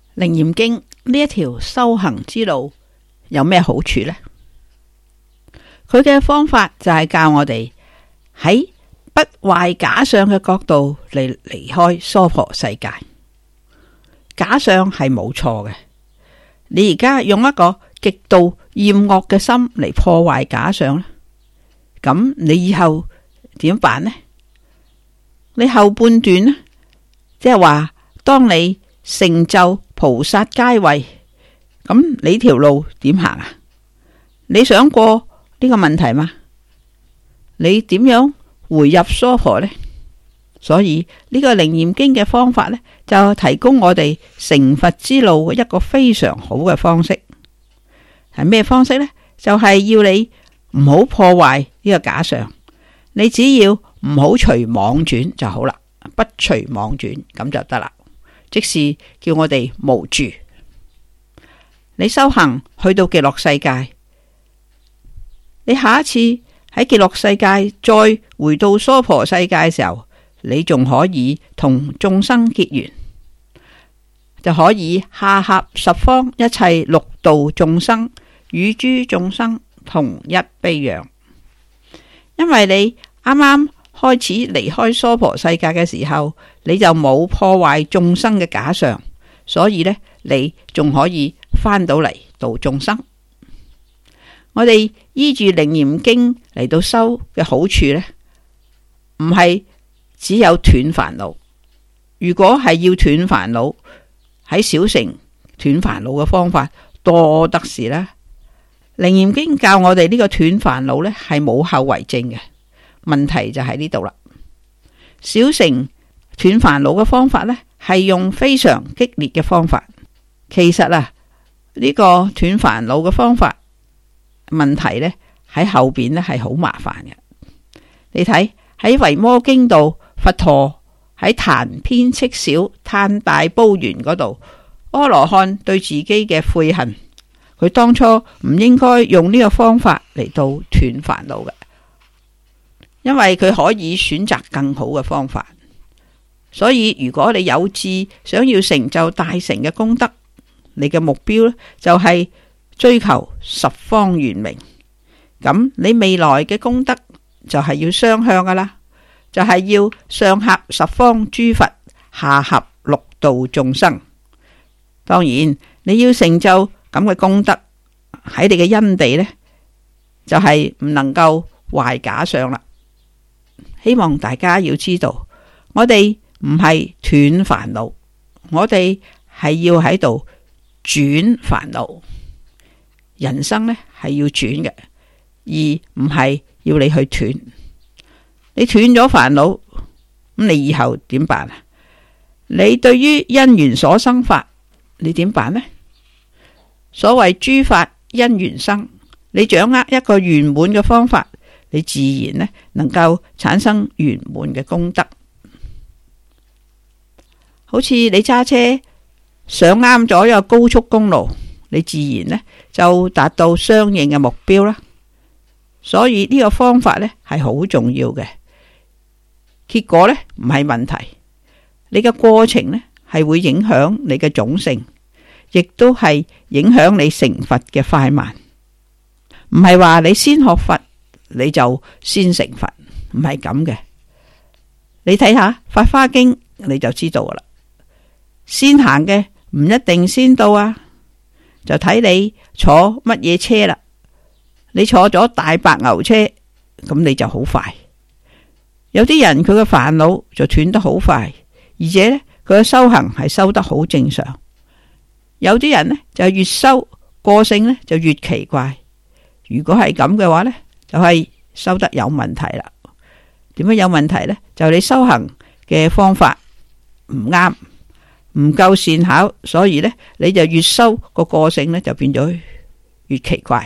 楞嚴經呢一條修行之路有咩好處呢？佢嘅方法就係教我哋喺不壞假相嘅角度嚟離開娑婆世界。假相係冇錯嘅，你而家用一個極度厭惡嘅心嚟破壞假相咧，咁你以後點辦呢？你後半段呢，即係話當你成就菩薩階位，咁你條路點行啊？你想過呢個問題嗎？你點樣回入娑婆呢？所以呢個楞嚴經嘅方法呢，就提供我哋成佛之路一個非常好嘅方式。係咩方式呢？就係要你唔好破壞呢個假相，你只要唔好隨妄轉就好啦，不隨妄轉咁就得啦。即是叫我哋無住。你修行去到極樂世界，你下一次喺極樂世界再回到娑婆世界嘅時候，你仲可以同眾生結緣，就可以下合十方一切六道眾生，與諸眾生同一悲仰。因為你啱啱開始離開娑婆世界嘅時候，你就冇破壞眾生嘅假相，所以呢，你仲可以翻到嚟度眾生。我哋依住楞嚴經嚟到修嘅好處呢，唔係只有斷煩惱。如果係要斷煩惱，喺小乘斷煩惱嘅方法多得是啦。楞嚴經教我哋呢個斷煩惱呢，係冇後遺症嘅。問題就喺呢度啦。小乘斷煩惱嘅方法呢，係用非常激烈嘅方法。其實啊，呢個斷煩惱嘅方法問題呢，喺後邊呢係好麻煩嘅。你睇喺維摩經度，佛陀喺談偏斥小嘆大褒圓嗰度，阿羅漢對自己嘅悔恨，佢當初唔應該用呢個方法嚟到斷煩惱嘅，因為佢可以選擇更好嘅方法。所以如果你有志想要成就大成嘅功德，你嘅目標呢就係追求十方圓明，咁你未來嘅功德就係要雙向噶啦，就係要上合十方諸佛，下合六道眾生。當然你要成就咁嘅功德，喺你嘅因地呢，就係唔能夠壞假相啦。希望大家要知道，我哋唔係斷煩惱，我哋係要喺度轉煩惱。人生呢係要轉嘅，而唔係要你去斷。你斷咗煩惱，咁你以後點辦啊？你對於因緣所生法，你點辦呢？所謂諸法因緣生，你掌握一個圓滿嘅方法，你自然呢能夠產生圓滿嘅功德。好似你揸車上啱咗一個高速公路，你自然呢就達到相應嘅目標啦。所以呢個方法呢係好重要嘅，結果呢唔係問題，你嘅過程呢係會影響你嘅種性，亦都係影響你成佛嘅快慢。唔係話你先學佛你就先成佛，唔係咁嘅。你睇下《法華經》你就知道噶啦。先行嘅唔一定先到啊，就睇你坐乜嘢車啦。你坐咗大白牛車，咁你就好快。有啲人佢嘅煩惱就斷得好快，而且呢，佢嘅修行係修得好正常。有啲人呢，就越修個性呢就越奇怪。如果係咁嘅話呢，就係修得有問題啦。點樣有問題呢？就你修行嘅方法唔啱，唔夠善巧，所以呢，你就越修個性呢就變咗越奇怪。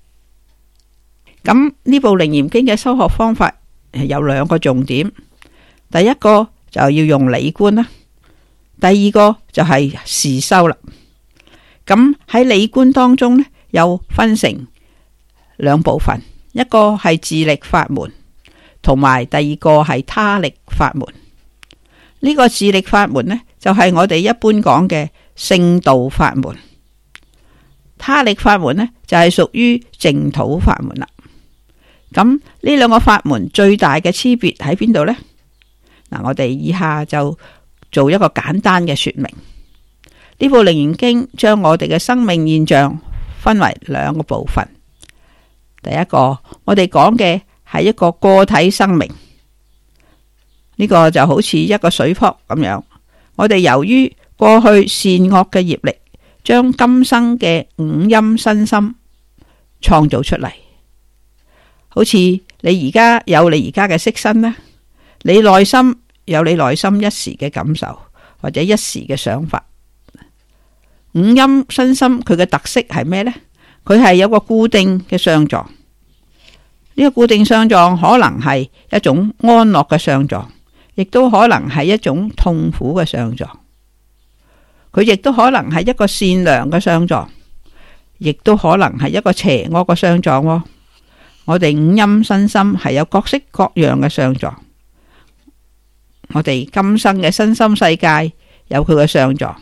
咁呢部楞嚴經嘅修學方法有兩個重點，第一個就要用理觀啦，第二個就係事修啦。咁喺理觀當中呢，又分成兩部分，一個係自力法門，同埋第二個係他力法門。呢個自力法門呢，就係我哋一般講嘅聖道法門，他力法門呢，就係屬於淨土法門啦。咁呢兩個法門最大嘅區別喺邊度呢？嗱，我哋以下就做一個簡單嘅說明。呢部《楞嚴經》將我哋嘅生命現象分為兩個部分。第一個，我哋講嘅係一個個體生命，呢個就好似一個水泡咁樣。我哋由於過去善惡嘅業力，將今生嘅五陰身心創造出嚟。好似你而家有你而家嘅色身呢，你內心有你內心一時嘅感受或者一時嘅想法。五陰身心佢嘅特色係咩呢？佢係有個固定嘅相狀，呢個固定相狀可能係一種安樂嘅相狀，亦都可能係一種痛苦嘅相狀。佢亦都可能係一個善良嘅相狀，亦都可能係一個邪惡嘅相狀。我哋五陰身心係有各式各樣嘅相狀。我哋今生嘅身心世界有佢嘅相狀，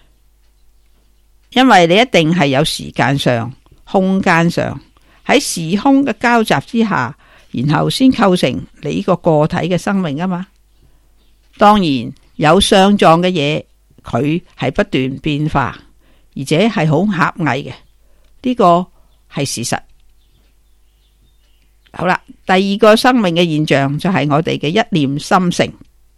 因為你一定係有時間上、空間上喺時空嘅交集之下，然後先構成你呢個個體嘅生命啊嘛。當然有相狀嘅嘢，佢係不斷變化，而且係好狹隘嘅，呢個係事實。好啦，第二個生命嘅現象就係我哋嘅一念心性。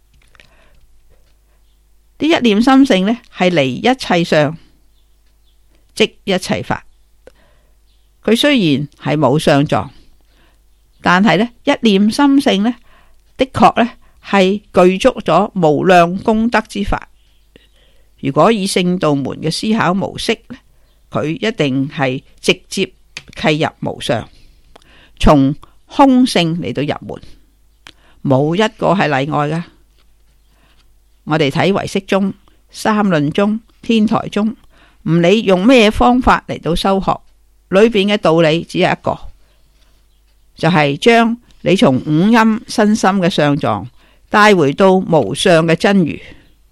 啲一念心性呢，係離一切相，即一切法。佢雖然係冇相狀，但係呢一念心性呢，的確呢係具足咗無量功德之法。如果以聖道門嘅思考模式呢，佢一定係直接契入無相，從空性嚟到入門，冇一個係例外噶。我哋睇唯識宗、三論宗、天台宗，唔理用咩方法嚟到修學，裏邊嘅道理只有一個，就係將你從五陰身心嘅相狀帶回到無相嘅真如。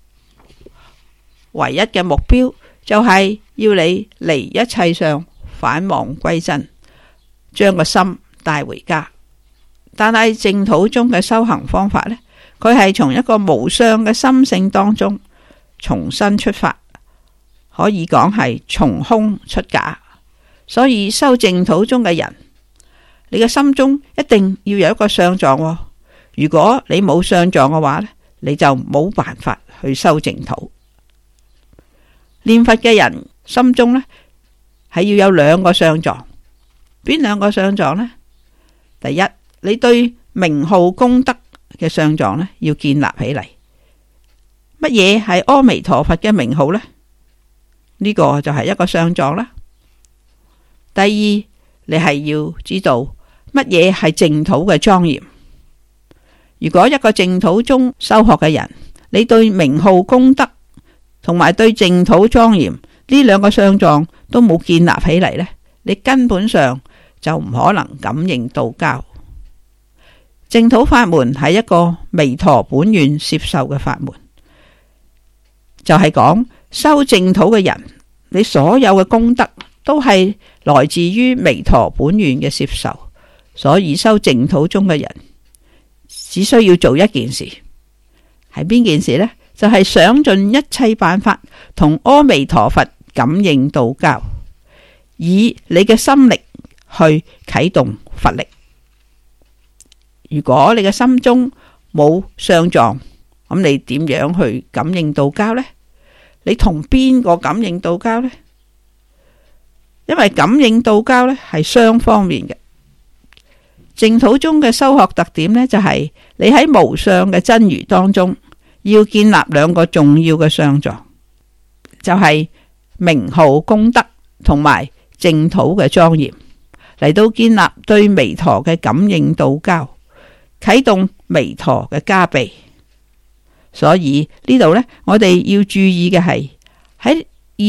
唯一嘅目標就係要你離一切相，返妄歸真，將個心帶回家。但係淨土中嘅修行方法呢，佢係從一個無相嘅心性當中重新出發，可以講係從空出假。所以修淨土中嘅人，你嘅心中一定要有一個相狀。如果你冇相狀嘅話呢，你就冇辦法去修淨土。念佛嘅人心中呢，係要有兩個相狀。邊兩個相狀呢？第一，你對名號功德嘅相狀呢，要建立起嚟。乜嘢係阿彌陀佛嘅名號呢？呢個就係一個相狀啦。第二，你係要知道乜嘢係淨土嘅莊嚴。如果一個淨土中修學嘅人，你對名號功德同埋對淨土莊嚴呢兩個相狀都冇建立起嚟呢，你根本上就唔可能感應道交。淨土法門係一個彌陀本願攝受嘅法門，就係講修淨土嘅人，你所有嘅功德都係來自於彌陀本願嘅攝受。所以修淨土中嘅人只需要做一件事，係邊件事呢？就係想盡一切辦法同阿彌陀佛感應道交，以你嘅心力去啟動佛力。如果你嘅心中冇相狀，咁你點樣去感應道交呢？你同邊個感應道交呢？因為感應道交呢係雙方面嘅。淨土中嘅修學特點呢，就係你喺無相嘅真如當中，要建立兩個重要嘅相狀，就係名號功德同埋淨土嘅莊嚴，嚟到建立對彌陀嘅感應道交，啟動彌陀嘅加被。所以呢度呢，我哋要注意嘅係喺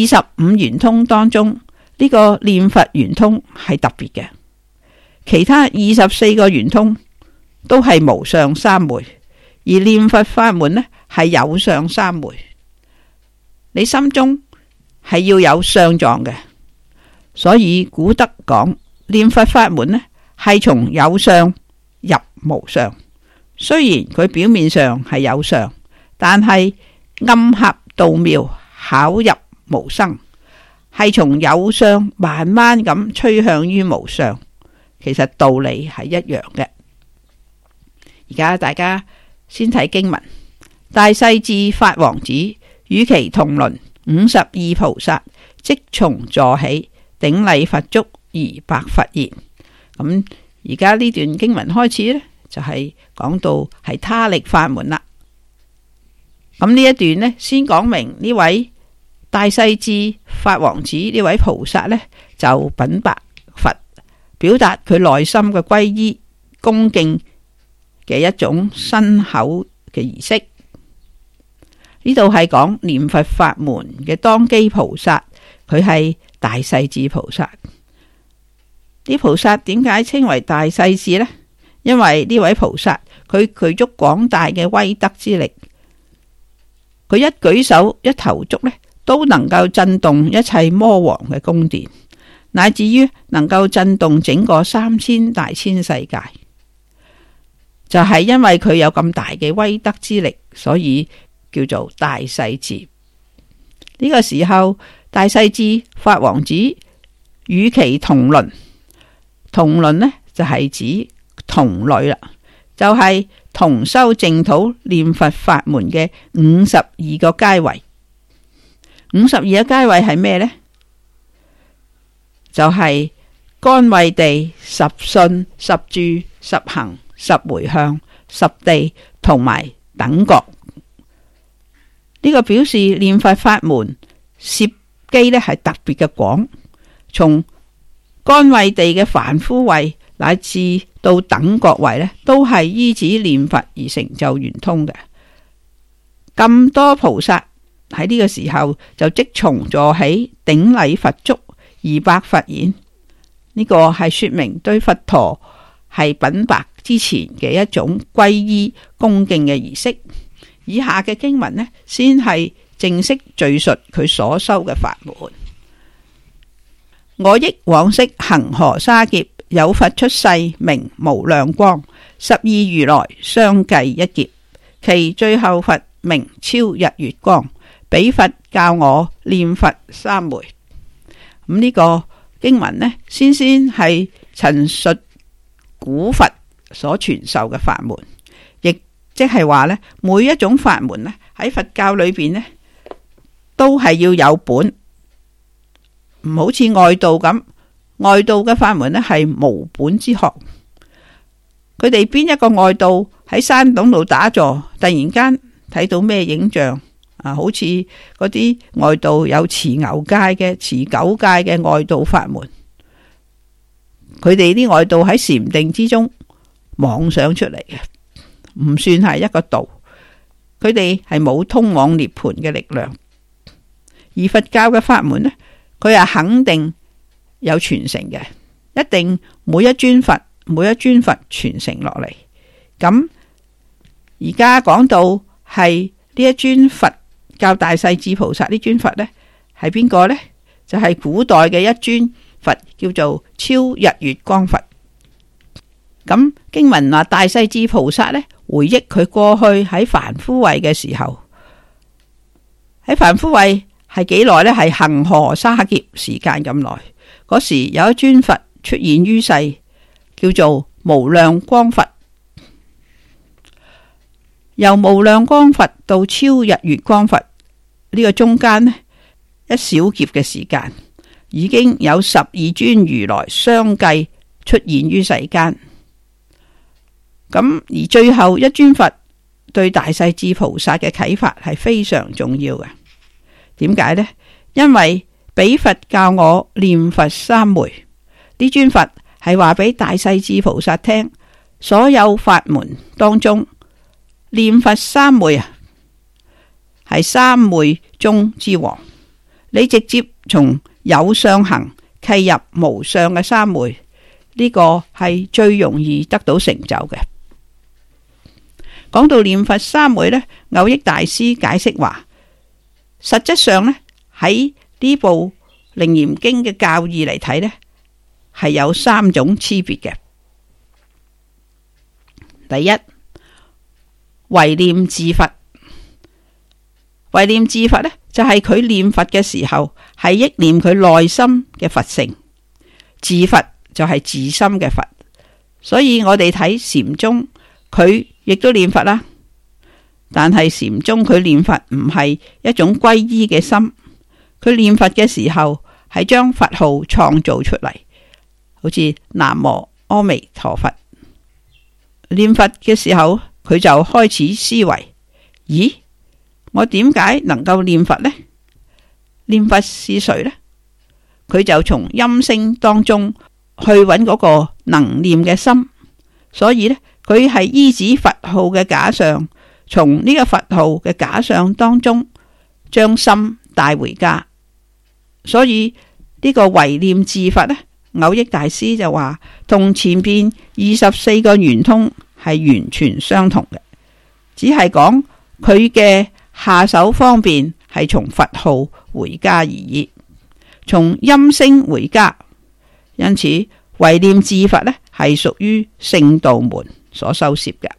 25圓通當中，呢個念佛圓通係特別嘅，其他24個圓通都係無相三昧，而念佛法門呢係有相三昧。你心中係要有相狀嘅，所以古德講念佛法門呢係從有相入無相。雖然佢表面上係有相，但係暗合道妙，巧入無生，係從有相慢慢咁趨向於無相。其實道理係一樣嘅。而家大家先睇經文：大勢至法王子與其同倫52菩薩，即從座起，頂禮佛足而白佛言。咁而家呢段經文開始呢，就係講到係他力法門啦。咁呢一段呢，先講明呢位大勢至法王子呢位菩薩呢，就稟白佛，表達佢內心嘅皈依恭敬嘅一種身口嘅儀式。呢度係講念佛法門嘅當機菩薩，佢係大勢至菩薩。啲菩薩點解稱為大勢至呢？因為呢位菩薩佢具足廣大嘅威德之力，佢一舉手一投足呢，都能夠震動一切魔王嘅宮殿，乃至於能夠震動整個3000大千世界。就係因為佢有咁大嘅威德之力，所以叫做大勢至。呢個時候，大勢至法王子與其同倫，同倫呢就係指同類啦，就係同修淨土念佛法門嘅52個階位。52個階位係咩呢？就係乾慧地、十信、十住、十行、十回向、十地同埋等覺。呢個表示念佛法門涉機呢係特別嘅廣，從乾慧地嘅凡夫位乃至到等覺位呢，都係依止念佛而成就圓通嘅。咁多菩薩喺呢個時候就即從座起，頂禮佛足而白佛言。呢個係說明對佛陀係稟白之前嘅一種皈依恭敬嘅儀式。以下嘅經文呢，先係正式敘述佢所修嘅法門。我憶往昔恒河沙劫，有佛出世名無量光，12如來相繼一劫，其最後佛名超日月光，彼佛教我念佛3回。咁呢個經文呢，先係陳述古佛所傳授嘅法門，亦即係話呢，每一種法門呢，喺佛教裏邊呢，都係要有本，唔好似外道咁。外道嘅法門呢，係無本之學。佢哋邊一個外道喺山洞度打坐，突然間睇到咩影像啊？好似嗰啲外道有持牛戒嘅、持狗戒嘅外道法門，佢哋啲外道喺禪定之中妄想出嚟嘅，唔算係一個道。佢哋係冇通往涅槃嘅力量。而佛教嘅法門呢，佢係肯定有傳承嘅，一定每一尊佛傳承落嚟。咁而家講到係呢一尊佛教大勢至菩薩，呢尊佛呢係邊個呢？就係古代嘅一尊佛，叫做超日月光佛。咁經文話大勢至菩薩呢，回憶佢過去喺凡夫位嘅時候，喺凡夫位係幾耐呢？係恒河沙劫時間咁耐。嗰時有一尊佛出現於世，叫做無量光佛。由無量光佛到超日月光佛呢個中間呢，一小劫嘅時間，已經有12尊如來相繼出現於世間。咁而最後一尊佛對大勢至菩薩嘅啟發係非常重要嘅。點解呢？因為彼佛教我念佛3回，呢尊佛係話俾大勢至菩薩聽，所有法門當中念佛3回啊，係3回中之王。你直接從有相行契入無相嘅3回，呢個係最容易得到成就嘅。講到念佛3回呢，藕益大師解釋話，實質上呢，喺呢部《楞嚴經》嘅教義嚟睇呢，係有3種差別嘅。第一，唯念自佛。唯念自佛呢，就係佢念佛嘅時候係憶念佢內心嘅佛性，自佛就係自心嘅佛。所以我哋睇禪宗，佢亦都念佛啦，但係禪宗佢念佛唔係一種皈依嘅心，佢念佛嘅時候係將佛號創造出嚟，好似南無阿彌陀佛。念佛嘅時候佢就開始思維，咦，我點解能夠念佛呢？念佛是誰呢？佢就從音聲當中去揾嗰個能念嘅心，所以呢，佢係依止佛號嘅假相，從呢個佛號嘅假相當中將心帶回家。所以呢個唯念自佛呢，藕益大師就話同前邊24個圓通係完全相同嘅，只係講佢嘅下手方便係從佛號回家而已，從音聲回家。因此唯念自佛呢係屬於聖道門所修攝嘅。